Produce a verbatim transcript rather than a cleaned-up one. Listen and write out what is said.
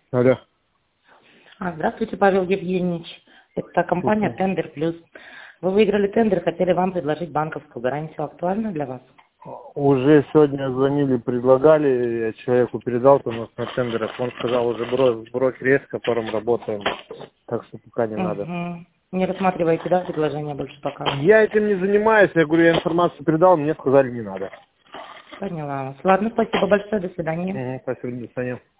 Алло. А, здравствуйте, Павел Евгеньевич. Это компания Тендер Плюс. Вы выиграли тендер, хотели вам предложить банковскую гарантию. Актуально для вас? Уже сегодня звонили, предлагали, я человеку передал у нас на тендерах. Он сказал, уже брос, брокер есть, с которым работаем. Так что пока не Угу. надо. Не рассматриваете, да, предложение больше пока? Я этим не занимаюсь, я говорю, я информацию передал, мне сказали, не надо. Поняла вас. Ладно, спасибо большое, до свидания. Угу, спасибо, до свидания.